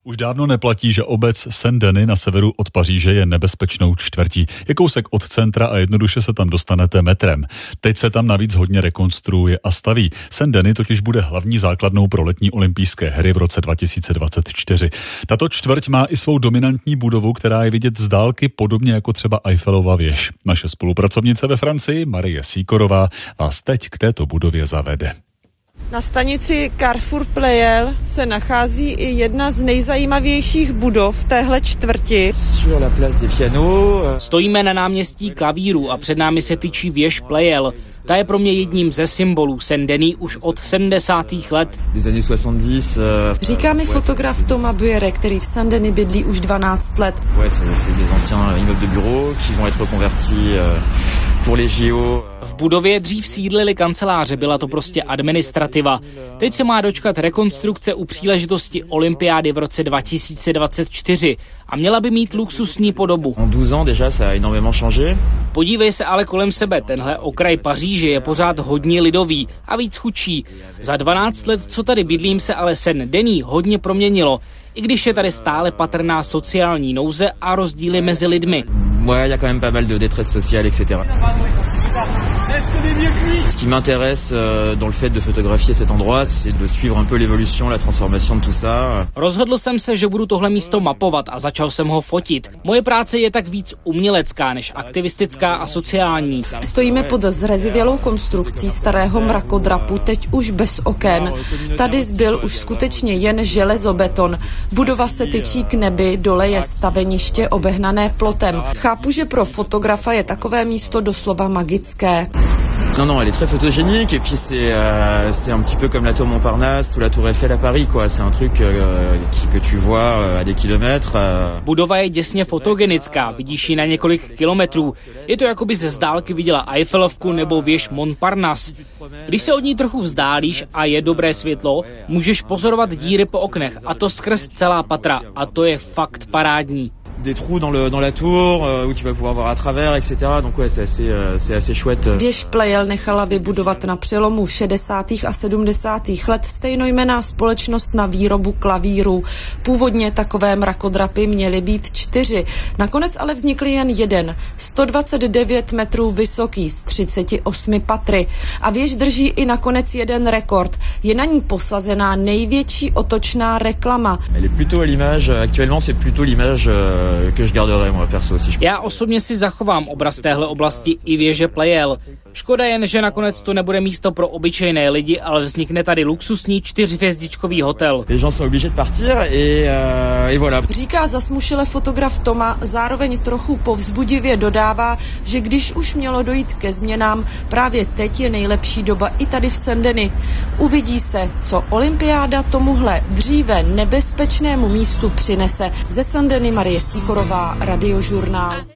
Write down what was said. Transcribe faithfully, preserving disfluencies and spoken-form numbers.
Už dávno neplatí, že obec Saint-Denis na severu od Paříže je nebezpečnou čtvrtí. Je kousek od centra a jednoduše se tam dostanete metrem. Teď se tam navíc hodně rekonstruuje a staví. Saint-Denis totiž bude hlavní základnou pro letní olympijské hry v roce dva tisíce dvacet čtyři. Tato čtvrť má i svou dominantní budovu, která je vidět z dálky podobně jako třeba Eiffelova věž. Naše spolupracovnice ve Francii, Marie Sikorová, vás teď k této budově zavede. Na stanici Carrefour Pleyel se nachází i jedna z nejzajímavějších budov téhle čtvrti. Stojíme na náměstí Klavírů a před námi se tyčí věž Pleyel. Ta je pro mě jedním ze symbolů Saint-Denis už od sedmdesátých let. Říká mi fotograf Thomas Buere, který v Saint-Denis bydlí už dvanáct let. V budově dřív sídlily kanceláře, byla to prostě administrativa. Teď se má dočkat rekonstrukce u příležitosti olympiády v roce dva tisíce dvacet čtyři a měla by mít luxusní podobu. Podívej se ale kolem sebe, tenhle okraj Paříže je pořád hodně lidový a víc chudší. Za dvanáct let, co tady bydlím, se ale Saint-Denis hodně proměnilo, i když je tady stále patrná sociální nouze a rozdíly mezi lidmi. Ouais, il y a quand même pas mal de détresse sociale, et cetera. Ce qui m'intéresse euh, dans le fait de photographier cet endroit, c'est de suivre un peu l'évolution, la transformation de tout ça. Rozhodl jsem se, že budu tohle místo mapovat a začal jsem ho fotit. Moje práce je tak víc umělecká než aktivistická a sociální. Stojíme pod zrezivělou konstrukcí starého mrakodrapu, teď už bez oken. Tady zbyl už skutečně jen železobeton. Budova se tyčí k nebi, dole je staveniště obehnané plotem. Chápu, že pro fotografa je takové místo doslova magické. Non, non, elle est très photogénique et puis c'est euh, c'est un petit peu comme la tour Montparnasse ou la tour Eiffel à Paris, quoi. C'est un truc euh, que tu vois à des kilomètres. Euh. Budova je děsně fotogenická, vidíš ji na několik kilometrů. Je to, jako by ze zdálky viděla Eiffelovku nebo věž Montparnasse. Když se od ní trochu vzdálíš a je dobré světlo, můžeš pozorovat díry po oknech a to skrz celá patra a to je fakt parádní. Des trous dans, le, dans la tour euh, où tu vas pouvoir voir à travers, et cetera. Donc ouais, c'est assez, euh, c'est assez chouette. Věž Pleyel nechala vybudovat na přelomu šedesátých a sedmdesátých let stejnojmenná společnost na výrobu klavírů. Původně takové mrakodrapy měly být čtyři. Nakonec ale vznikl jen jeden, sto dvacet devět metrů vysoký s třiceti osmi patry. A věž drží i nakonec jeden rekord. Je na ní posazená největší otočná reklama. Elle est plutôt à l'image, actuellement c'est plutôt l'image que je garderai moi perso aussi. Já osobně si zachovám obraz téhle oblasti i věže Pleyel. Škoda jen, že nakonec to nebude místo pro obyčejné lidi, ale vznikne tady luxusní čtyřhvězdičkový hotel. Les gens sont obligés de partir et euh, et voilà. Říká zasmušile fotograf Toma, zároveň trochu povzbudivě dodává, že když už mělo dojít ke změnám, právě teď je nejlepší doba i tady v Saint-Denis. Uvidí se, co olympiáda tomuhle dříve nebezpečnému místu přinese. Ze Saint-Denis Marie Sikorová, Radiožurnál.